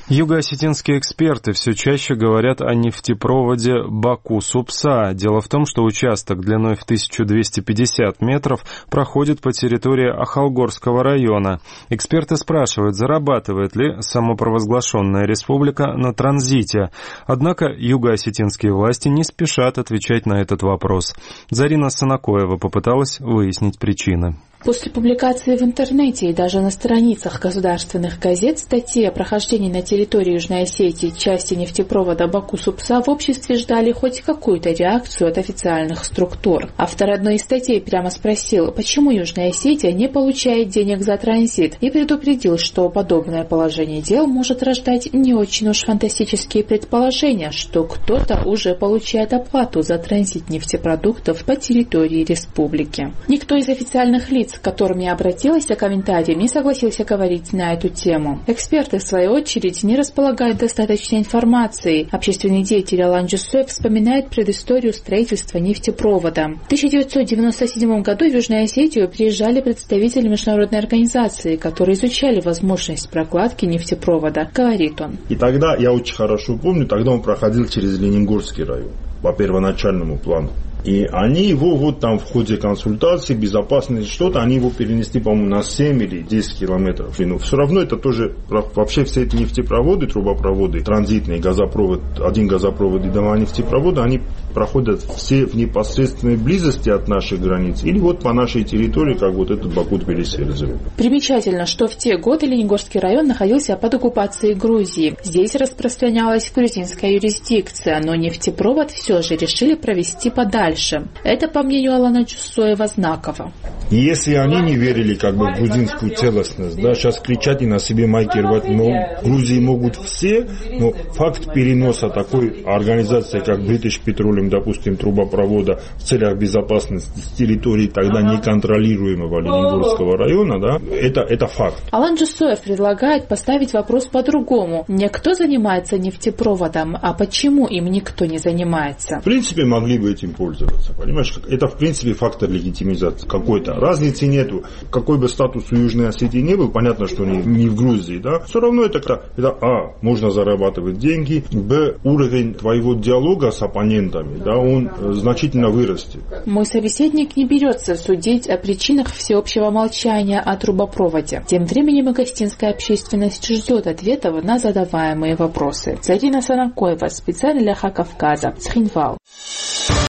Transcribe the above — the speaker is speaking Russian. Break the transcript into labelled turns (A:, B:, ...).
A: Юго-осетинские эксперты все чаще говорят о нефтепроводе Баку-Супса. Дело в том, что участок длиной в 1250 метров проходит по территории Ахалгорского района. Эксперты спрашивают, зарабатывает ли самопровозглашенная республика на транзите. Однако юго-осетинские власти не спешат отвечать на этот вопрос. Зарина Санакоева попыталась выяснить причины.
B: После публикации в интернете и даже на страницах государственных газет статьи о прохождении на территории Южной Осетии части нефтепровода Баку-Супса в обществе ждали хоть какую-то реакцию от официальных структур. Автор одной из статей прямо спросил, почему Южная Осетия не получает денег за транзит, и предупредил, что подобное положение дел может рождать не очень уж фантастические предположения, что кто-то уже получает оплату за транзит нефтепродуктов по территории республики. Никто из официальных лиц, к которым я обратилась за комментарием, не согласился говорить на эту тему. Эксперты, в свою очередь, не располагают достаточной информацией. Общественный деятель Алан Джуссоев вспоминает предысторию строительства нефтепровода. В 1997 году в Южную Осетию приезжали представители международной организации, которые изучали возможность прокладки нефтепровода, говорит он.
C: И тогда, я очень хорошо помню, тогда он проходил через Ленингорский район по первоначальному плану. И они его вот там в ходе консультации, безопасности, что-то, они его перенесли, по-моему, на 7 или 10 километров. Но все равно это тоже, вообще все эти нефтепроводы, трубопроводы, транзитные, газопровод, один газопровод и два нефтепровода, они проходят все в непосредственной близости от наших границ или вот по нашей территории, как вот этот Баку-Тбилиси.
B: Примечательно, что в те годы Ленингорский район находился под оккупацией Грузии. Здесь распространялась грузинская юрисдикция, но нефтепровод все же решили провести подальше. Это, по мнению Алана Джуссоева, знаково.
C: Если они не верили как бы в грузинскую целостность, да, сейчас кричать и на себе майки рвать, но Грузии могут все, но факт переноса такой организации, как British Petroleum, допустим, трубопровода в целях безопасности с территории тогда неконтролируемого Ленингорского района, да, это факт.
B: Алан Джуссоев предлагает поставить вопрос по-другому. Не кто занимается нефтепроводом, а почему им никто не занимается.
C: В принципе, могли бы этим пользоваться. Понимаешь, это в принципе фактор легитимизации какой-то. Разницы нету. Какой бы статус у Южной Осетии не был, понятно, что не в Грузии, да, все равно это можно зарабатывать деньги, уровень твоего диалога с оппонентами, да, он значительно вырастет.
B: Мой собеседник не берется судить о причинах всеобщего молчания о трубопроводе. Тем временем агастинская общественность ждет ответов на задаваемые вопросы. Зарина Санакоева, специально для Хакавказа, Цхинвал.